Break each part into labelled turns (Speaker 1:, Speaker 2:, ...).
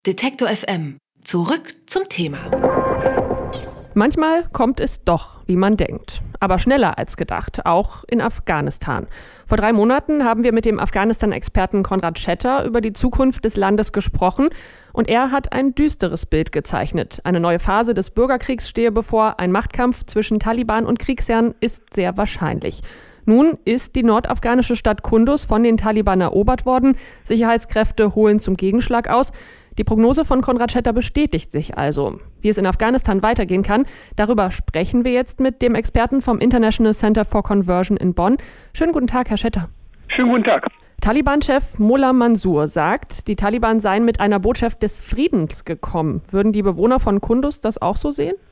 Speaker 1: Detektor FM. Zurück zum Thema.
Speaker 2: Manchmal kommt es doch, wie man denkt. Aber schneller als gedacht, auch in Afghanistan. Vor 3 Monaten haben wir mit dem Afghanistan-Experten Konrad Schetter über die Zukunft des Landes gesprochen. Und er hat ein düsteres Bild gezeichnet. Eine neue Phase des Bürgerkriegs stehe bevor. Ein Machtkampf zwischen Taliban und Kriegsherren ist sehr wahrscheinlich. Nun ist die nordafghanische Stadt Kunduz von den Taliban erobert worden. Sicherheitskräfte holen zum Gegenschlag aus. Die Prognose von Konrad Schetter bestätigt sich also. Wie es in Afghanistan weitergehen kann, darüber sprechen wir jetzt mit dem Experten vom International Center for Conversion in Bonn. Schönen guten Tag, Herr Schetter.
Speaker 3: Schönen guten Tag.
Speaker 2: Taliban-Chef Mullah Mansour sagt, die Taliban seien mit einer Botschaft des Friedens gekommen. Würden die Bewohner von Kunduz das auch so sehen?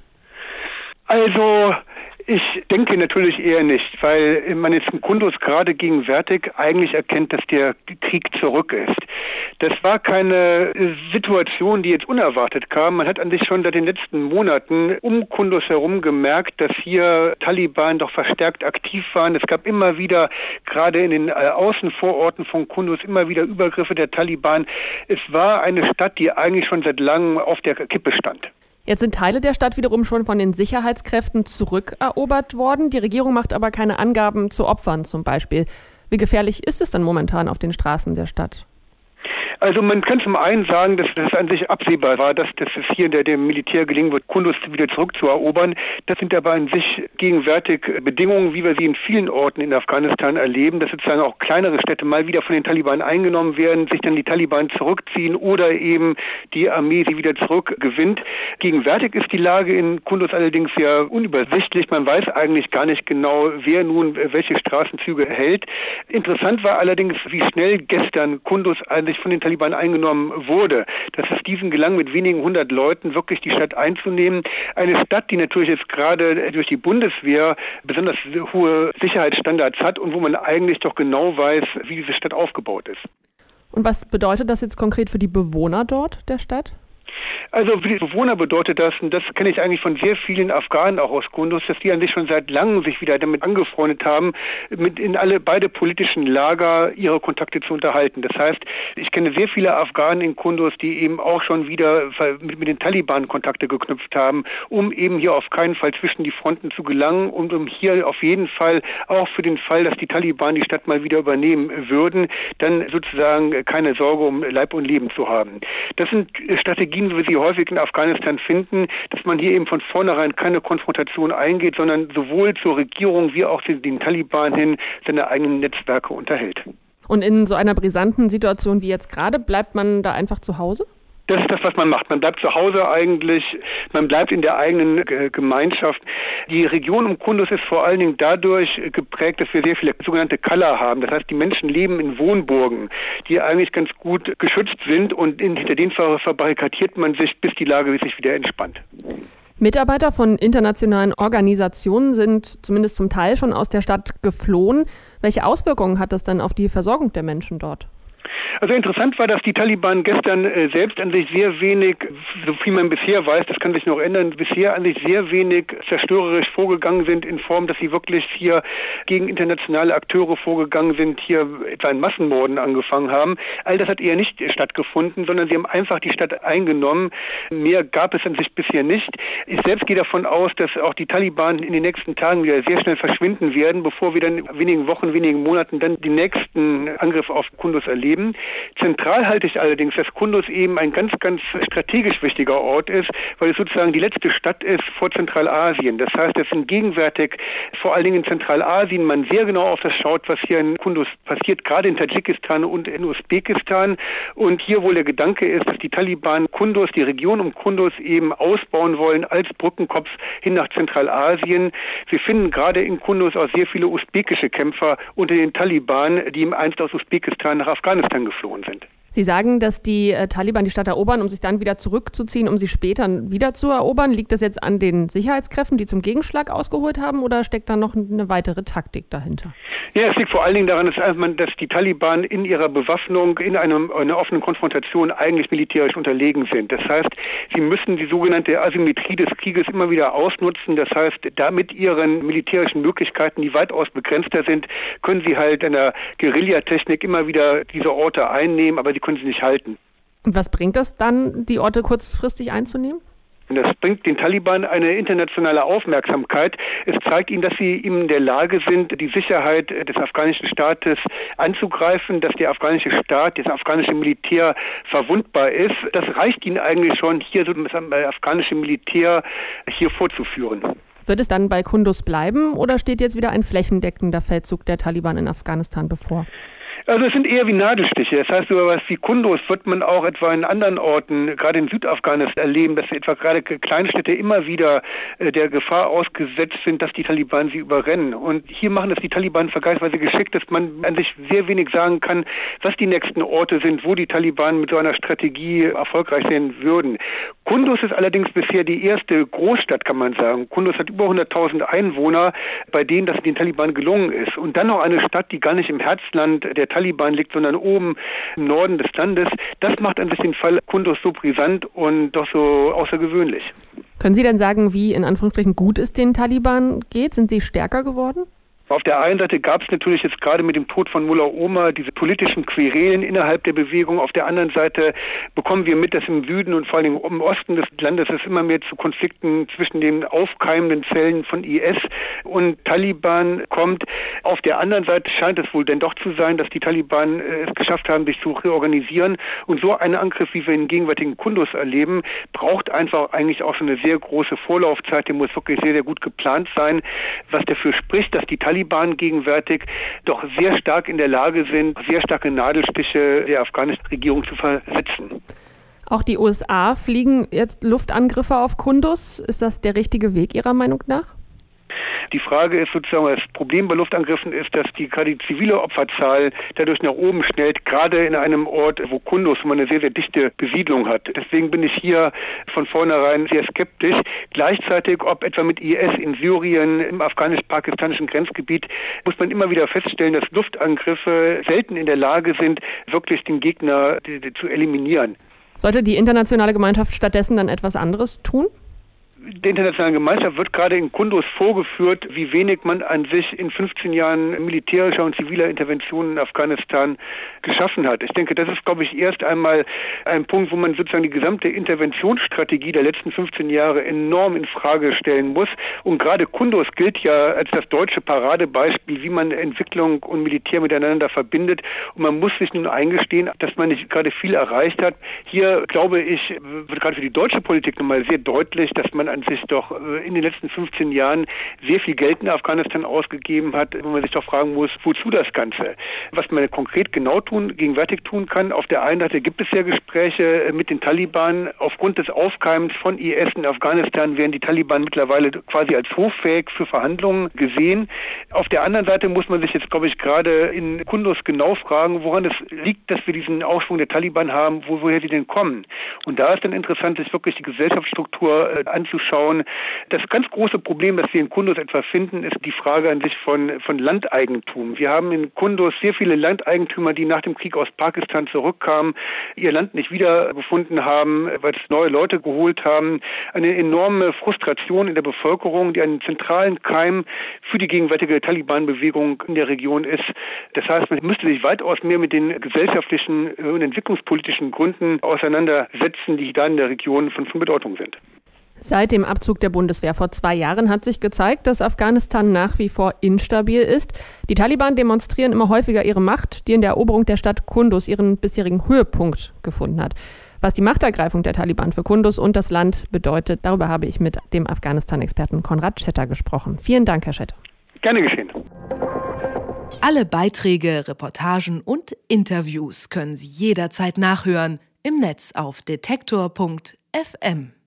Speaker 3: Also, ich denke natürlich eher nicht, weil man jetzt in Kunduz gerade gegenwärtig eigentlich erkennt, dass der Krieg zurück ist. Das war keine Situation, die jetzt unerwartet kam. Man hat an sich schon seit den letzten Monaten um Kunduz herum gemerkt, dass hier Taliban doch verstärkt aktiv waren. Es gab immer wieder, gerade in den Außenvororten von Kunduz, immer wieder Übergriffe der Taliban. Es war eine Stadt, die eigentlich schon seit langem auf der Kippe stand.
Speaker 2: Jetzt sind Teile der Stadt wiederum schon von den Sicherheitskräften zurückerobert worden. Die Regierung macht aber keine Angaben zu Opfern zum Beispiel. Wie gefährlich ist es denn momentan auf den Straßen der Stadt?
Speaker 3: Also man kann zum einen sagen, dass es an sich absehbar war, dass es hier dem Militär gelingen wird, Kunduz wieder zurückzuerobern. Das sind aber an sich gegenwärtig Bedingungen, wie wir sie in vielen Orten in Afghanistan erleben, dass sozusagen auch kleinere Städte mal wieder von den Taliban eingenommen werden, sich dann die Taliban zurückziehen oder eben die Armee sie wieder zurückgewinnt. Gegenwärtig ist die Lage in Kunduz allerdings sehr unübersichtlich. Man weiß eigentlich gar nicht genau, wer nun welche Straßenzüge hält. Interessant war allerdings, wie schnell gestern Kunduz eigentlich von den Taliban eingenommen wurde, dass es diesen gelang, mit wenigen 100 Leuten wirklich die Stadt einzunehmen. Eine Stadt, die natürlich jetzt gerade durch die Bundeswehr besonders hohe Sicherheitsstandards hat und wo man eigentlich doch genau weiß, wie diese Stadt aufgebaut ist.
Speaker 2: Und was bedeutet das jetzt konkret für die Bewohner dort der Stadt?
Speaker 3: Also für die Bewohner bedeutet das, und das kenne ich eigentlich von sehr vielen Afghanen auch aus Kunduz, dass die an sich schon seit langem sich wieder damit angefreundet haben, mit in beide politischen Lager ihre Kontakte zu unterhalten. Das heißt, ich kenne sehr viele Afghanen in Kunduz, die eben auch schon wieder mit den Taliban Kontakte geknüpft haben, um eben hier auf keinen Fall zwischen die Fronten zu gelangen und um hier auf jeden Fall auch für den Fall, dass die Taliban die Stadt mal wieder übernehmen würden, dann sozusagen keine Sorge um Leib und Leben zu haben. Das sind Strategien, wie wir sie häufig in Afghanistan finden, dass man hier eben von vornherein keine Konfrontation eingeht, sondern sowohl zur Regierung wie auch zu den Taliban hin seine eigenen Netzwerke unterhält.
Speaker 2: Und in so einer brisanten Situation wie jetzt gerade, bleibt man da einfach zu Hause?
Speaker 3: Das ist das, was man macht. Man bleibt zu Hause eigentlich, man bleibt in der eigenen Gemeinschaft. Die Region um Kunduz ist vor allen Dingen dadurch geprägt, dass wir sehr viele sogenannte Kala haben. Das heißt, die Menschen leben in Wohnburgen, die eigentlich ganz gut geschützt sind und hinter denen verbarrikadiert man sich, bis die Lage sich wieder entspannt.
Speaker 2: Mitarbeiter von internationalen Organisationen sind zumindest zum Teil schon aus der Stadt geflohen. Welche Auswirkungen hat das dann auf die Versorgung der Menschen dort?
Speaker 3: Also interessant war, dass die Taliban gestern selbst an sich sehr wenig, so viel man bisher weiß, das kann sich noch ändern, bisher an sich sehr wenig zerstörerisch vorgegangen sind, in Form, dass sie wirklich hier gegen internationale Akteure vorgegangen sind, hier etwa in Massenmorden angefangen haben. All das hat eher nicht stattgefunden, sondern sie haben einfach die Stadt eingenommen. Mehr gab es an sich bisher nicht. Ich selbst gehe davon aus, dass auch die Taliban in den nächsten Tagen wieder sehr schnell verschwinden werden, bevor wir dann in wenigen Wochen, wenigen Monaten dann den nächsten Angriff auf Kunduz erleben. Zentral halte ich allerdings, dass Kunduz eben ein ganz, ganz strategisch wichtiger Ort ist, weil es sozusagen die letzte Stadt ist vor Zentralasien. Das heißt, dass gegenwärtig vor allen Dingen in Zentralasien man sehr genau auf das schaut, was hier in Kunduz passiert, gerade in Tadschikistan und in Usbekistan. Und hier wohl der Gedanke ist, dass die Taliban Kunduz, die Region um Kunduz eben ausbauen wollen als Brückenkopf hin nach Zentralasien. Wir finden gerade in Kunduz auch sehr viele usbekische Kämpfer unter den Taliban, die einst aus Usbekistan nach Afghanistan geflohen sind.
Speaker 2: Sie sagen, dass die Taliban die Stadt erobern, um sich dann wieder zurückzuziehen, um sie später wieder zu erobern. Liegt das jetzt an den Sicherheitskräften, die zum Gegenschlag ausgeholt haben, oder steckt da noch eine weitere Taktik dahinter?
Speaker 3: Ja, es liegt vor allen Dingen daran, dass die Taliban in ihrer Bewaffnung in einer offenen Konfrontation eigentlich militärisch unterlegen sind. Das heißt, sie müssen die sogenannte Asymmetrie des Krieges immer wieder ausnutzen. Das heißt, da mit ihren militärischen Möglichkeiten, die weitaus begrenzter sind, können sie halt in der Guerillatechnik immer wieder diese Orte einnehmen, aber die können sie nicht halten.
Speaker 2: Und was bringt das dann, die Orte kurzfristig einzunehmen?
Speaker 3: Das bringt den Taliban eine internationale Aufmerksamkeit. Es zeigt ihnen, dass sie in der Lage sind, die Sicherheit des afghanischen Staates anzugreifen, dass der afghanische Staat, das afghanische Militär verwundbar ist. Das reicht ihnen eigentlich schon, hier so das afghanische Militär hier vorzuführen.
Speaker 2: Wird es dann bei Kunduz bleiben oder steht jetzt wieder ein flächendeckender Feldzug der Taliban in Afghanistan bevor?
Speaker 3: Also es sind eher wie Nadelstiche. Das heißt, so etwas wie Kunduz wird man auch etwa in anderen Orten, gerade in Südafghanistan, erleben, dass etwa gerade Kleinstädte immer wieder der Gefahr ausgesetzt sind, dass die Taliban sie überrennen. Und hier machen das die Taliban vergleichsweise geschickt, dass man an sich sehr wenig sagen kann, was die nächsten Orte sind, wo die Taliban mit so einer Strategie erfolgreich sein würden. Kunduz ist allerdings bisher die erste Großstadt, kann man sagen. Kunduz hat über 100.000 Einwohner, bei denen das den Taliban gelungen ist. Und dann noch eine Stadt, die gar nicht im Herzland der Taliban liegt, sondern oben im Norden des Landes. Das macht an sich den Fall Kunduz so brisant und doch so außergewöhnlich.
Speaker 2: Können Sie denn sagen, wie in Anführungsstrichen gut es den Taliban geht? Sind sie stärker geworden?
Speaker 3: Auf der einen Seite gab es natürlich jetzt gerade mit dem Tod von Mullah Omar diese politischen Querelen innerhalb der Bewegung. Auf der anderen Seite bekommen wir mit, dass im Süden und vor allem im Osten des Landes es immer mehr zu Konflikten zwischen den aufkeimenden Zellen von IS und Taliban kommt. Auf der anderen Seite scheint es wohl denn doch zu sein, dass die Taliban es geschafft haben, sich zu reorganisieren. Und so ein Angriff, wie wir in gegenwärtigen Kunduz erleben, braucht einfach eigentlich auch so eine sehr große Vorlaufzeit. Die muss wirklich sehr, sehr gut geplant sein, was dafür spricht, dass die Taliban gegenwärtig doch sehr stark in der Lage sind, sehr starke Nadelstiche der afghanischen Regierung zu versetzen.
Speaker 2: Auch die USA fliegen jetzt Luftangriffe auf Kunduz. Ist das der richtige Weg Ihrer Meinung nach?
Speaker 3: Die Frage ist sozusagen, das Problem bei Luftangriffen ist, dass gerade die zivile Opferzahl dadurch nach oben schnellt, gerade in einem Ort, wo Kunduz eine sehr, sehr dichte Besiedlung hat. Deswegen bin ich hier von vornherein sehr skeptisch. Gleichzeitig, ob etwa mit IS in Syrien, im afghanisch-pakistanischen Grenzgebiet, muss man immer wieder feststellen, dass Luftangriffe selten in der Lage sind, wirklich den Gegner zu eliminieren.
Speaker 2: Sollte die internationale Gemeinschaft stattdessen dann etwas anderes tun?
Speaker 3: Der internationalen Gemeinschaft wird gerade in Kunduz vorgeführt, wie wenig man an sich in 15 Jahren militärischer und ziviler Interventionen in Afghanistan geschaffen hat. Ich denke, das ist, glaube ich, erst einmal ein Punkt, wo man sozusagen die gesamte Interventionsstrategie der letzten 15 Jahre enorm in Frage stellen muss. Und gerade Kunduz gilt ja als das deutsche Paradebeispiel, wie man Entwicklung und Militär miteinander verbindet. Und man muss sich nun eingestehen, dass man nicht gerade viel erreicht hat. Hier, glaube ich, wird gerade für die deutsche Politik nochmal sehr deutlich, dass man an sich doch in den letzten 15 Jahren sehr viel Geld in Afghanistan ausgegeben hat, wo man sich doch fragen muss, wozu das Ganze? Was man konkret genau gegenwärtig tun kann. Auf der einen Seite gibt es ja Gespräche mit den Taliban. Aufgrund des Aufkeimens von IS in Afghanistan werden die Taliban mittlerweile quasi als hoffähig für Verhandlungen gesehen. Auf der anderen Seite muss man sich jetzt, glaube ich, gerade in Kunduz genau fragen, woran es liegt, dass wir diesen Aufschwung der Taliban haben, woher sie denn kommen. Und da ist dann interessant, sich wirklich die Gesellschaftsstruktur anzuschauen. Das ganz große Problem, das wir in Kunduz etwa finden, ist die Frage an sich von Landeigentum. Wir haben in Kunduz sehr viele Landeigentümer, die nach dem Krieg aus Pakistan zurückkamen, ihr Land nicht wiedergefunden haben, weil es neue Leute geholt haben. Eine enorme Frustration in der Bevölkerung, die einen zentralen Keim für die gegenwärtige Taliban-Bewegung in der Region ist. Das heißt, man müsste sich weitaus mehr mit den gesellschaftlichen und entwicklungspolitischen Gründen auseinandersetzen, die da in der Region von Bedeutung sind.
Speaker 2: Seit dem Abzug der Bundeswehr vor 2 Jahren hat sich gezeigt, dass Afghanistan nach wie vor instabil ist. Die Taliban demonstrieren immer häufiger ihre Macht, die in der Eroberung der Stadt Kunduz ihren bisherigen Höhepunkt gefunden hat. Was die Machtergreifung der Taliban für Kunduz und das Land bedeutet, darüber habe ich mit dem Afghanistan-Experten Konrad Schetter gesprochen. Vielen Dank, Herr Schetter.
Speaker 3: Gerne geschehen.
Speaker 1: Alle Beiträge, Reportagen und Interviews können Sie jederzeit nachhören im Netz auf detektor.fm.